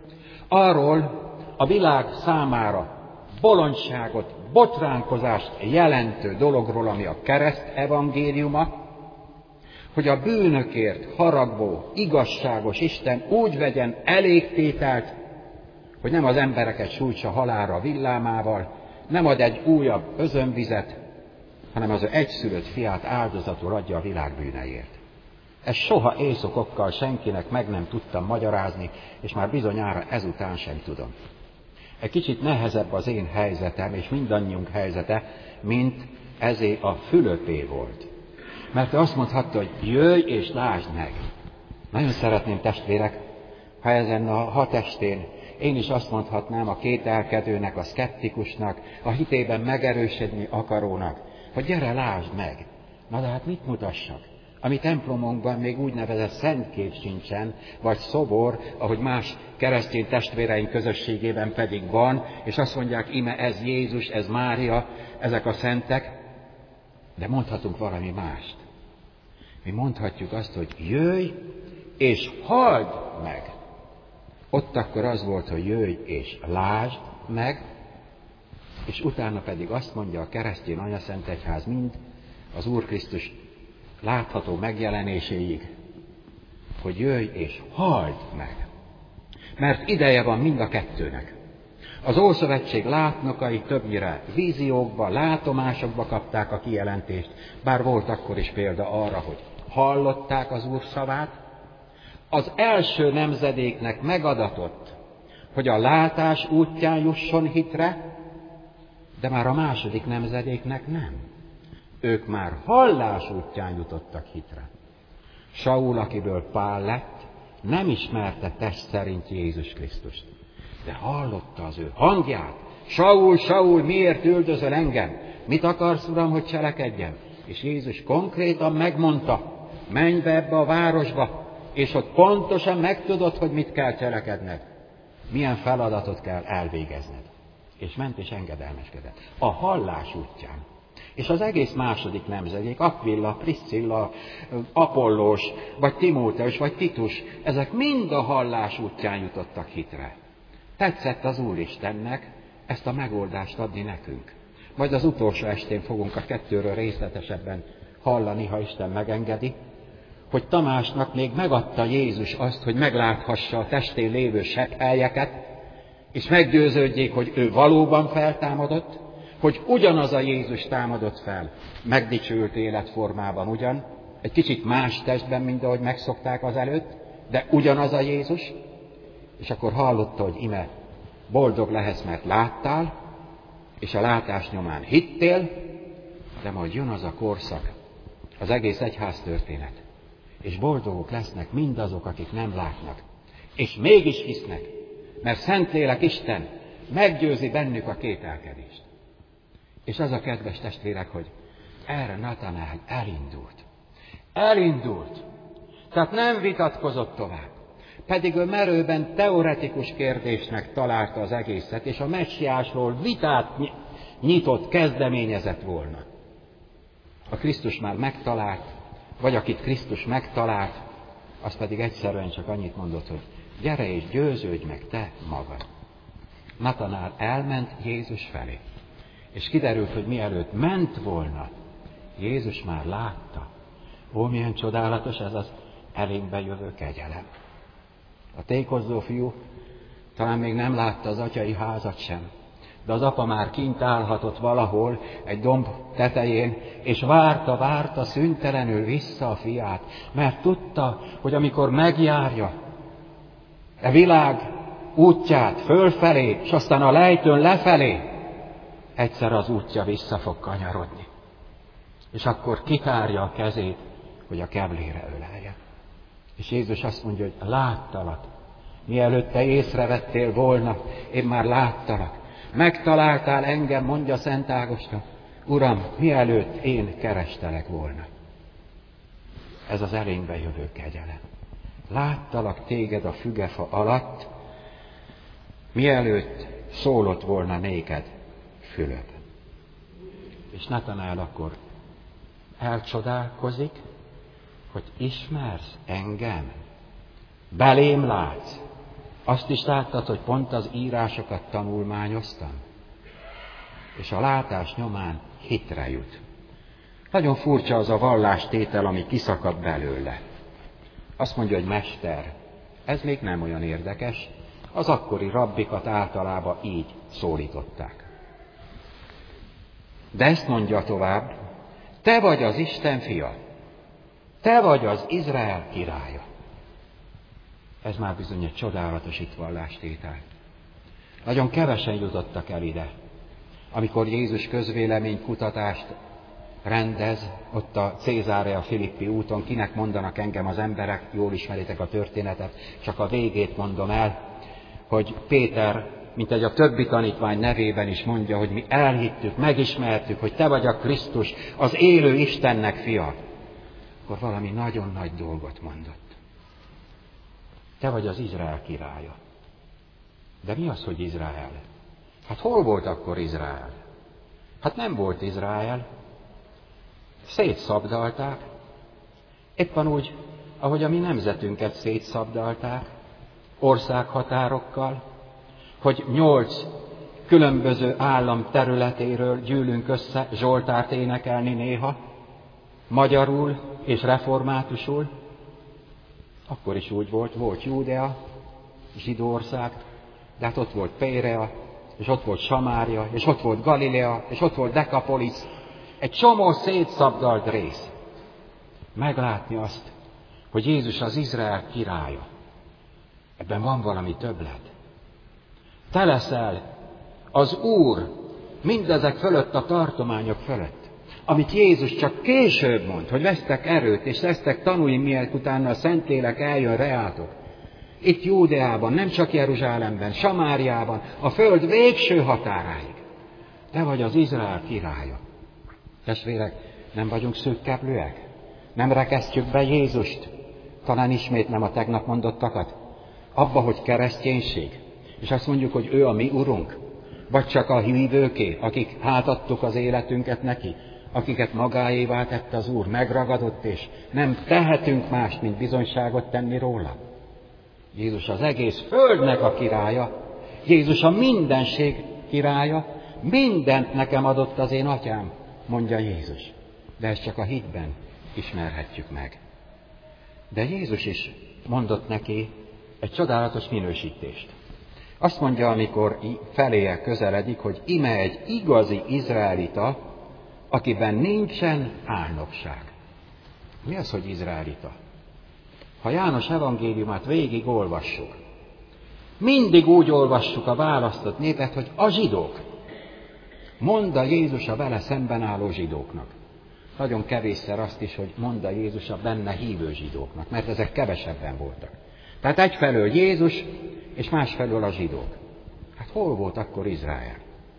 arról a világ számára bolondságot, botránkozást jelentő dologról, ami a kereszt evangéliuma, hogy a bűnökért haragvó, igazságos Isten úgy vegyen elégtételt, hogy nem az embereket sújtsa halálra villámával, nem ad egy újabb özönvizet, hanem az ő egyszülött fiát áldozatul adja a világ bűneiért. Ezt soha észokokkal senkinek meg nem tudtam magyarázni, és már bizonyára ezután sem tudom. Egy kicsit nehezebb az én helyzetem, és mindannyiunk helyzete, mint ezé a Fülöpé volt. Mert ő azt mondhatta, hogy jöjj és lásd meg. Nagyon szeretném, testvérek, ha ezen a hat estén én is azt mondhatnám a kételkedőnek, a szkeptikusnak, a hitében megerősödni akarónak, hogy gyere, lásd meg. Na de hát mit mutassak? A mi templomunkban még úgynevezett szentkép sincsen, vagy szobor, ahogy más keresztény testvéreink közösségében pedig van, és azt mondják, ime ez Jézus, ez Mária, ezek a szentek, de mondhatunk valami mást. Mi mondhatjuk azt, hogy jöjj és halld meg. Ott akkor az volt, hogy jöjj és lásd meg, és utána pedig azt mondja a keresztény anyaszentegyház mind az Úr Krisztus látható megjelenéséig, hogy jöjj és halld meg. Mert ideje van mind a kettőnek. Az Ószövetség látnokai többnyire víziókba, látomásokba kapták a kijelentést, bár volt akkor is példa arra, hogy hallották az Úr szavát. Az első nemzedéknek megadatott, hogy a látás útján jusson hitre, de már a második nemzedéknek nem. Ők már hallás útján jutottak hitre. Saul, akiből Pál lett, nem ismerte test szerint Jézus Krisztust, de hallotta az ő hangját. Saul, Saul, miért üldözöl engem? Mit akarsz, Uram, hogy cselekedjem? És Jézus konkrétan megmondta, menj be ebbe a városba, és ott pontosan megtudod, hogy mit kell cselekedned. Milyen feladatot kell elvégezned. És ment és engedelmeskedett. A hallás útján. És az egész második nemzedék, Aquilla, Priscilla, Apollós, vagy Timóteus, vagy Titus, ezek mind a hallás útján jutottak hitre. Tetszett az Úristennek ezt a megoldást adni nekünk. Majd az utolsó estén fogunk a kettőről részletesebben hallani, ha Isten megengedi, hogy Tamásnak még megadta Jézus azt, hogy megláthassa a testén lévő sebhelyeket, és meggyőződjék, hogy ő valóban feltámadott, hogy ugyanaz a Jézus támadott fel, megdicsült életformában ugyan, egy kicsit más testben, mint ahogy megszokták az előtt, de ugyanaz a Jézus, és akkor hallotta, hogy ime, boldog lehetsz, mert láttál, és a látás nyomán hittél, de majd jön az a korszak, az egész egyház történet, és boldogok lesznek mindazok, akik nem látnak, és mégis hisznek, mert Szentlélek Isten meggyőzi bennük a kételkedést. És az a kedves testvérek, hogy erre Natanael elindult. Elindult. Tehát nem vitatkozott tovább. Pedig ő merőben teoretikus kérdésnek találta az egészet, és a messiásról vitát nyitott, kezdeményezett volna. A Krisztus már megtalált, vagy akit Krisztus megtalált, az pedig egyszerűen csak annyit mondott, hogy gyere és győződj meg te magad. Natanál elment Jézus felé, és kiderült, hogy mielőtt ment volna, Jézus már látta. Ó, milyen csodálatos ez az elénkbe jövő kegyelem. A tékozó fiú talán még nem látta az atyai házat sem, de az apa már kint állhatott valahol egy domb tetején, és várta, várta szüntelenül vissza a fiát, mert tudta, hogy amikor megjárja a világ útját fölfelé, és aztán a lejtőn lefelé, egyszer az útja vissza fog kanyarodni. És akkor kitárja a kezét, hogy a keblére ölelje. És Jézus azt mondja, hogy láttalak. Mielőtt te észrevettél volna, én már láttalak. Megtaláltál engem, mondja Szent Ágoston. Uram, mielőtt én kerestelek volna. Ez az elénkbe jövő kegyelem. Láttalak téged a fügefa alatt, mielőtt szólott volna néked Fülöp. És Natanál akkor elcsodálkozik, hogy ismersz engem, belém látsz. Azt is láttad, hogy pont az írásokat tanulmányoztam. És a látás nyomán hitre jut. Nagyon furcsa az a vallástétel, ami kiszakad belőle. Azt mondja, hogy mester, ez még nem olyan érdekes, az akkori rabbikat általában így szólították. De ezt mondja tovább, te vagy az Isten fia, te vagy az Izrael királya. Ez már bizony egy csodálatos hitvallástétel. Nagyon kevesen jutottak el ide, amikor Jézus közvéleménykutatást rendez, ott a Cézárea Filippi úton, kinek mondanak engem az emberek, jól ismeritek a történetet, csak a végét mondom el, hogy Péter, mint egy a többi tanítvány nevében is mondja, hogy mi elhittük, megismertük, hogy te vagy a Krisztus, az élő Istennek fia. Akkor valami nagyon nagy dolgot mondott. Te vagy az Izrael királya. De mi az, hogy Izrael? Hát hol volt akkor Izrael? Hát nem volt Izrael. Szétszabdalták. Éppen úgy, ahogy a mi nemzetünket szétszabdalták, országhatárokkal, hogy nyolc különböző állam területéről gyűlünk össze zsoltárt énekelni néha, magyarul és reformátusul. Akkor is úgy volt, volt Júdea, zsidó ország, de hát ott volt Pérea, és ott volt Samária, és ott volt Galilea, és ott volt Dekapolis, egy csomó szétszabdalt rész. Meglátni azt, hogy Jézus az Izrael királya. Ebben van valami többlet. Te leszel az Úr mindezek fölött, a tartományok fölött, amit Jézus csak később mond, hogy vesztek erőt, és lesztek tanúi, mielőtt utána a Szentlélek eljön reátok. Itt Júdeában, nem csak Jeruzsálemben, Samáriában, a föld végső határáig. Te vagy az Izrael királya. Testvérek, nem vagyunk szűkkeblőek? Nem rekesztjük be Jézust? Talán ismét nem a tegnap mondottakat? Abba, hogy kereszténység, és azt mondjuk, hogy ő a mi urunk, vagy csak a hívőké, akik hátadtuk az életünket neki, akiket magáévá tette az Úr, megragadott, és nem tehetünk mást, mint bizonyságot tenni róla. Jézus az egész földnek a királya, Jézus a mindenség királya, mindent nekem adott az én atyám, mondja Jézus. De ezt csak a hitben ismerhetjük meg. De Jézus is mondott neki egy csodálatos minősítést. Azt mondja, amikor feléje közeledik, hogy ime egy igazi izraelita, akiben nincsen álnokság. Mi az, hogy izraelita? Ha János evangéliumát végig olvassuk, mindig úgy olvassuk a választott népet, hogy a zsidók. Mondta Jézus a vele szemben álló zsidóknak. Nagyon kevésszer azt is, hogy mondta Jézus a benne hívő zsidóknak, mert ezek kevesebben voltak. Tehát egyfelől Jézus, és másfelől a zsidók. Hát hol volt akkor Izrael?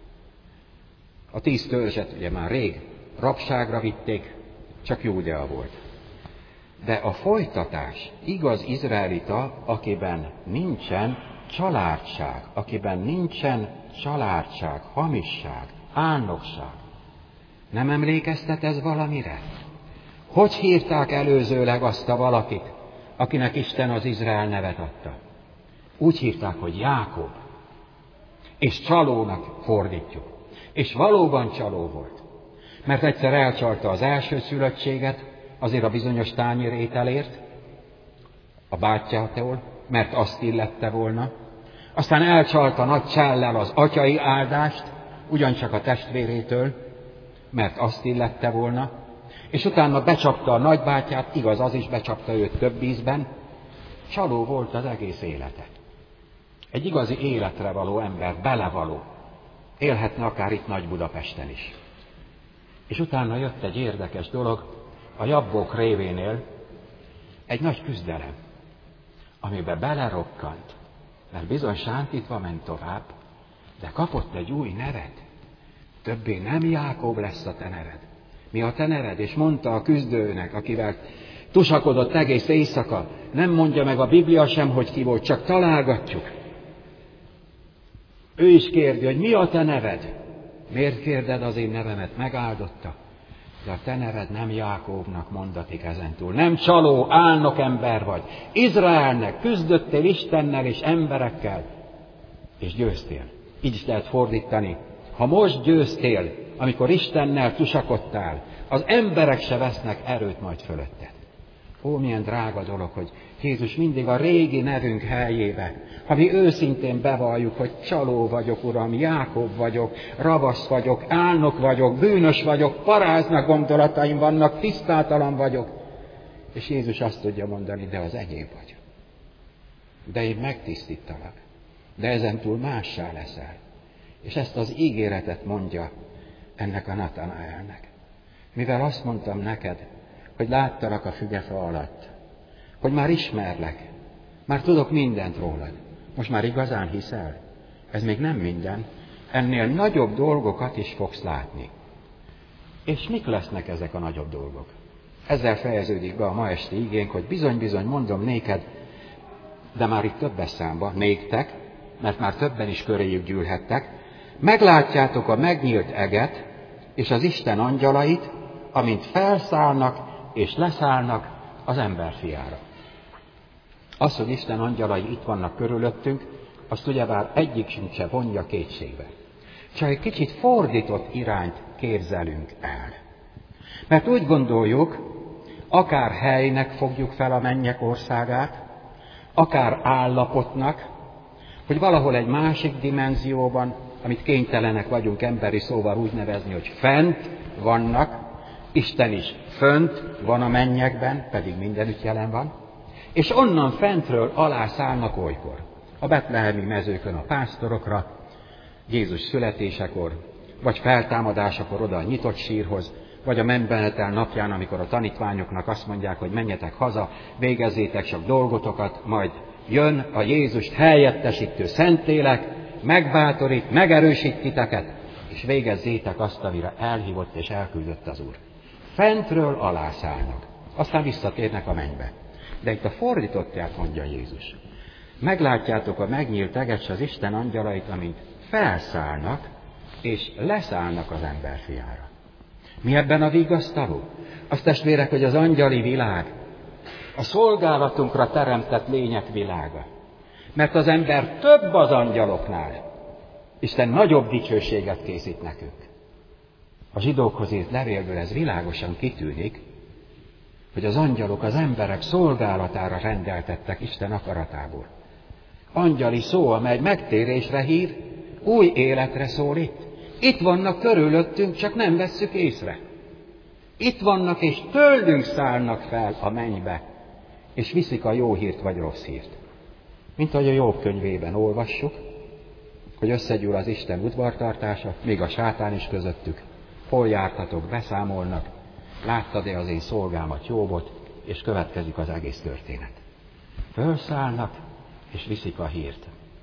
A tíz törzset ugye már rég rabságra vitték, csak Júdea volt. De a folytatás igaz izraelita, akiben nincsen családság, akiben nincsen családság, hamisság, álnokság. Nem emlékeztet ez valamire? Hogy hívták előzőleg azt a valakit, akinek Isten az Izrael nevet adta? Úgy hívták, hogy Jákob. És csalónak fordítjuk. És valóban csaló volt. Mert egyszer elcsalta az első szülöttséget, azért a bizonyos tányér ételért, a bátyjától, mert azt illette volna. Aztán elcsalta nagy csállal az atyai áldást, ugyancsak a testvérétől, mert azt illette volna. És utána becsapta a nagybátyját, igaz, az is becsapta őt több ízben. Csaló volt az egész élete. Egy igazi életre való ember, belevaló. Élhetne akár itt Nagy-Budapesten is. És utána jött egy érdekes dolog, a Jabbók révénél egy nagy küzdelem, amiben belerokkant, mert bizony sántítva ment tovább, de kapott egy új nevet. Többé nem Jákob lesz a te neved. Mi a te neved? És mondta a küzdőnek, akivel tusakodott egész éjszaka, nem mondja meg a Biblia sem, hogy ki volt, csak találgatjuk. Ő is kérdi, hogy mi a te neved? Miért kérded az én nevemet? Megáldotta. De a te neved nem Jákóbnak mondatik ezentúl. Nem csaló, álnok ember vagy. Izraelnek küzdöttél Istennel és emberekkel, és győztél. Így is lehet fordítani. Ha most győztél, amikor Istennel tusakodtál, az emberek se vesznek erőt majd fölötted. Ó, milyen drága dolog, hogy Jézus mindig a régi nevünk helyébe, ha mi őszintén bevalljuk, hogy csaló vagyok, Uram, Jákob vagyok, ravasz vagyok, álnok vagyok, bűnös vagyok, paráznak gondolataim vannak, tisztátalan vagyok. És Jézus azt tudja mondani, de az enyém vagy. De én megtisztítalak. De ezentúl mássá leszel. És ezt az ígéretet mondja ennek a Natanaelnek. Mivel azt mondtam neked, hogy láttalak a fügefa alatt, hogy már ismerlek, már tudok mindent rólad. Most már igazán hiszel? Ez még nem minden. Ennél nagyobb dolgokat is fogsz látni. És mik lesznek ezek a nagyobb dolgok? Ezzel fejeződik be a ma esti igénk, hogy bizony-bizony mondom néked, de már itt többes számba, néktek, mert már többen is köréjük gyűlhettek, meglátjátok a megnyílt eget és az Isten angyalait, amint felszállnak és leszállnak az ember fiára. Az, hogy Isten angyalai itt vannak körülöttünk, azt ugyebár egyik sincse vonja kétségbe. Csak egy kicsit fordított irányt képzelünk el. Mert úgy gondoljuk, akár helynek fogjuk fel a mennyek országát, akár állapotnak, hogy valahol egy másik dimenzióban, amit kénytelenek vagyunk emberi szóval úgy nevezni, hogy fent vannak, Isten is fönt van a mennyekben, pedig mindenütt jelen van, és onnan fentről alá szállnak olykor. A betlehemi mezőkön a pásztorokra, Jézus születésekor, vagy feltámadásakor oda a nyitott sírhoz, vagy a mennybemenetel napján, amikor a tanítványoknak azt mondják, hogy menjetek haza, végezzétek csak dolgotokat, majd jön a Jézust helyettesítő Szentlélek, megbátorít, megerősít titeket, és végezzétek azt, amire elhívott és elküldött az Úr. Fentről alá szállnak, aztán visszatérnek a mennybe. De itt a fordítottját mondja Jézus. Meglátjátok a megnyílt eget s az Isten angyalait, amint felszállnak és leszállnak az emberfiára. Mi ebben a vigasztaló? Azt testvérek, hogy az angyali világ a szolgálatunkra teremtett lények világa. Mert az ember több az angyaloknál. Isten nagyobb dicsőséget készít nekünk. A zsidókhoz írt levélből ez világosan kitűnik, hogy az angyalok az emberek szolgálatára rendeltettek Isten akaratából. Angyali szó, amely megtérésre hív, új életre szólít. Itt vannak körülöttünk, csak nem vesszük észre. Itt vannak, és tőlünk szállnak fel a mennybe, és viszik a jó hírt vagy rossz hírt. Mint ahogy a Jobb könyvében olvassuk, hogy összegyűl az Isten udvartartása, még a sátán is közöttük. Hol jártatok, beszámolnak, láttad-e az én szolgámat, Jobbot, és következik az egész történet. Fölszállnak, és viszik a hírt.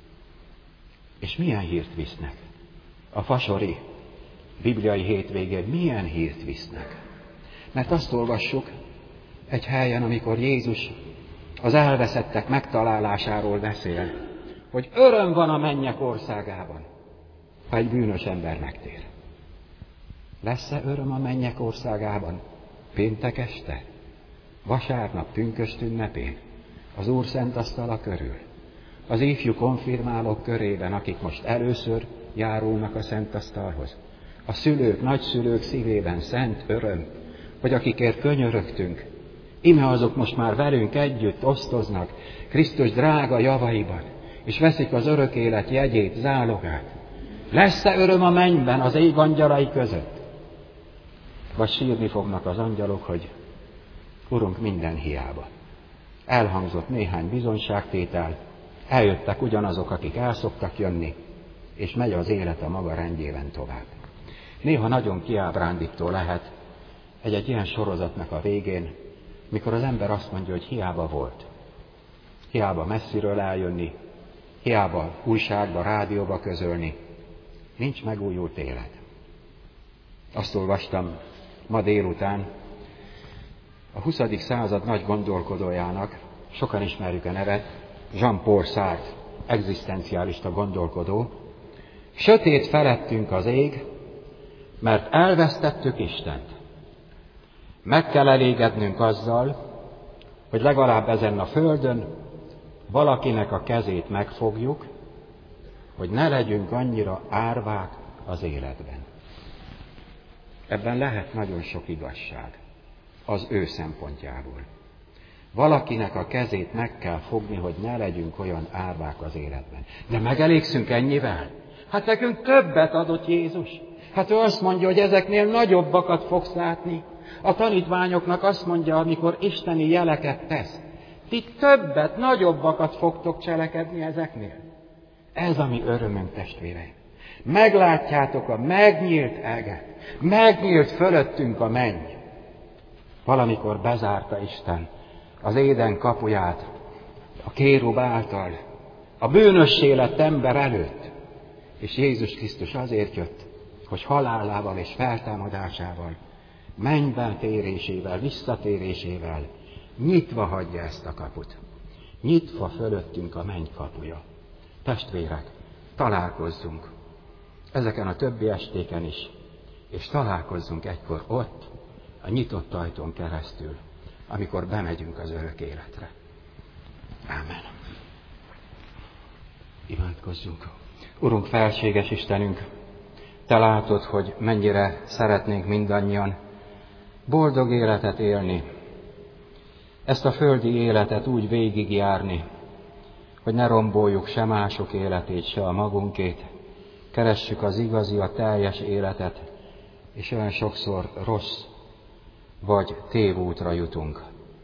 És milyen hírt visznek? A fasori bibliai hétvégén milyen hírt visznek? Mert azt olvassuk egy helyen, amikor Jézus az elveszettek megtalálásáról beszél, hogy öröm van a mennyek országában, ha egy bűnös ember megtér. Lesz-e öröm a mennyek országában, Péntek este? Vasárnap pünkösd ünnepén? Az Úr szent asztala körül? Az ifjú konfirmálók körében, akik most először járulnak a szent asztalhoz? A szülők, nagyszülők szívében szent öröm, hogy akikért könyörögtünk, ime azok most már velünk együtt osztoznak Krisztus drága javaiban, és veszik az örök élet jegyét, zálogát. Lesz-e öröm a mennyben az ég angyalai között? Vagy sírni fognak az angyalok, hogy Urunk, minden hiába. Elhangzott néhány bizonyságtétel, eljöttek ugyanazok, akik el szoktak jönni, és megy az élet a maga rendjében tovább. Néha nagyon kiábrándító lehet egy-egy ilyen sorozatnak a végén, mikor az ember azt mondja, hogy hiába volt. Hiába messziről eljönni, hiába újságba, rádióba közölni. Nincs megújult élet. Azt olvastam ma délután a huszadik század nagy gondolkodójának, sokan ismerjük a nevet, Jean-Paul Sartre, egzisztencialista gondolkodó. Sötét felettünk az ég, mert elvesztettük Istent. Meg kell elégednünk azzal, hogy legalább ezen a földön valakinek a kezét megfogjuk, hogy ne legyünk annyira árvák az életben. Ebben lehet nagyon sok igazság az ő szempontjából. Valakinek a kezét meg kell fogni, hogy ne legyünk olyan árvák az életben. De megelégszünk ennyivel? Hát nekünk többet adott Jézus. Hát ő azt mondja, hogy ezeknél nagyobbakat fogsz látni. A tanítványoknak azt mondja, amikor isteni jeleket tesz, ti többet, nagyobbakat fogtok cselekedni ezeknél. Ez a mi örömünk, testvéreim. Meglátjátok a megnyílt eget, megnyílt fölöttünk a menny. Valamikor bezárta Isten az Éden kapuját a kérub által, a bűnössé lett ember előtt. És Jézus Krisztus azért jött, hogy halálával és feltámadásával, mennybe térésével, visszatérésével nyitva hagyja ezt a kaput. Nyitva fölöttünk a menny kapuja. Testvérek, találkozzunk ezeken a többi estéken is, és találkozzunk egykor ott, a nyitott ajtón keresztül, amikor bemegyünk az örök életre. Ámen. Imádkozzunk. Urunk, felséges Istenünk, Te látod, hogy mennyire szeretnénk mindannyian boldog életet élni, ezt a földi életet úgy végigjárni, hogy ne romboljuk se mások életét, se a magunkét, keressük az igazi, a teljes életet, és olyan sokszor rossz vagy tévútra jutunk.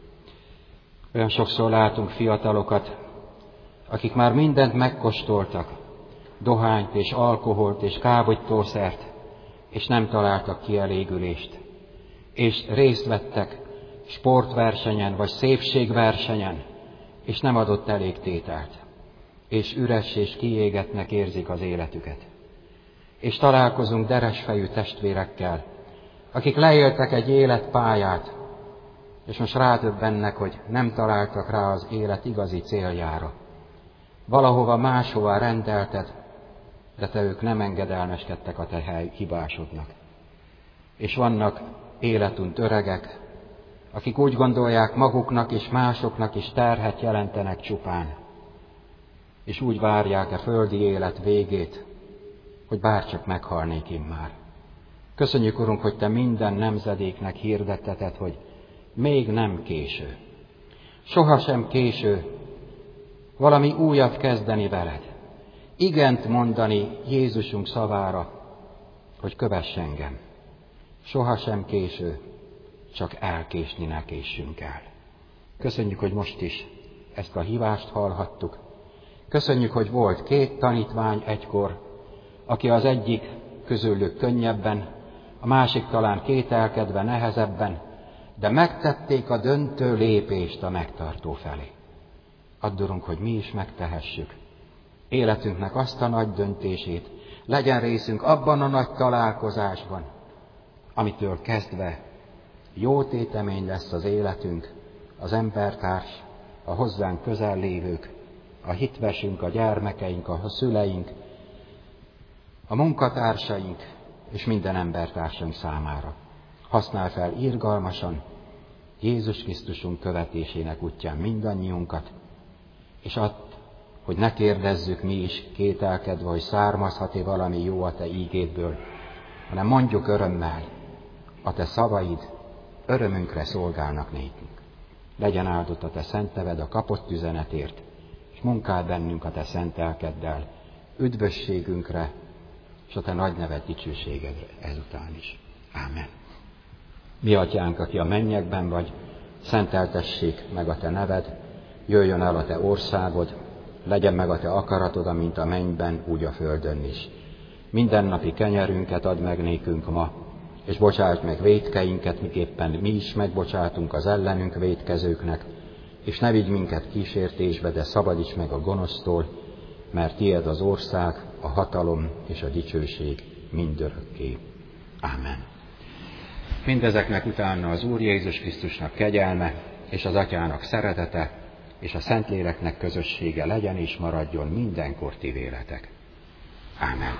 Olyan sokszor látunk fiatalokat, akik már mindent megkóstoltak, dohányt és alkoholt és kábítószert, és nem találtak kielégülést, és részt vettek sportversenyen vagy szépségversenyen, és nem adott elég tételt, és üres és kiégetnek érzik az életüket. És találkozunk deresfejű testvérekkel, akik leéltek egy életpályát, és most rádöbbennek, hogy nem találtak rá az élet igazi céljára. Valahova máshova rendelted, de te ők nem engedelmeskedtek a te hibásodnak. És vannak életunt öregek, akik úgy gondolják, maguknak és másoknak is terhet jelentenek csupán, és úgy várják a földi élet végét, hogy bárcsak meghalnék immár. Köszönjük, Urunk, hogy Te minden nemzedéknek hirdetteted, hogy még nem késő. Sohasem késő valami újat kezdeni veled. Igent mondani Jézusunk szavára, hogy kövess engem. Sohasem késő, csak elkésni ne késsünk el. Köszönjük, hogy most is ezt a hívást hallhattuk. Köszönjük, hogy volt két tanítvány egykor, aki az egyik közülük könnyebben, a másik talán kételkedve, nehezebben, de megtették a döntő lépést a megtartó felé. Add, Urunk, hogy mi is megtehessük életünknek azt a nagy döntését, legyen részünk abban a nagy találkozásban, amitől kezdve jó tétemény lesz az életünk, az embertárs, a hozzánk közel lévők, a hitvesünk, a gyermekeink, a szüleink, a munkatársaink és minden embertársunk számára. Használ fel irgalmasan Jézus Krisztusunk követésének útján mindannyiunkat, és add, hogy ne kérdezzük mi is kételkedve, hogy származhat-e valami jó a te ígédből, hanem mondjuk örömmel, a te szavaid örömünkre szolgálnak nékünk. Legyen áldott a te szent neved a kapott üzenetért, és munkáld bennünk a te szent lelkeddel, üdvösségünkre, és a te nagy neved dicsőségedre ezután is. Ámen. Mi atyánk, aki a mennyekben vagy, szenteltessék meg a te neved, jöjjön el a te országod, legyen meg a te akaratod, amint a mennyben, úgy a földön is. Mindennapi kenyerünket add meg nékünk ma, és bocsáld meg vétkeinket, miképpen mi is megbocsátunk az ellenünk vétkezőknek, és ne vigy minket kísértésbe, de szabadíts meg a gonosztól, mert tiéd az ország, a hatalom és a dicsőség mindörökké. Ámen. Mindezeknek utána az Úr Jézus Krisztusnak kegyelme, és az Atyának szeretete, és a Szentléleknek közössége legyen és maradjon mindenkor ti véletek. Ámen.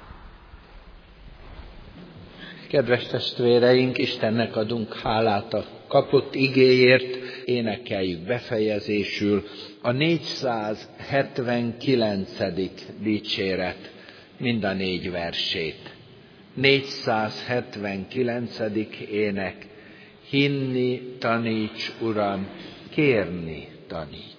Kedves testvéreink, Istennek adunk hálát a kapott igéért, énekeljük befejezésül a négyszázhetvenkilencedik dicséret mind a négy versét. négyszázhetvenkilencedik ének. Hinni taníts, Uram, kérni taníts.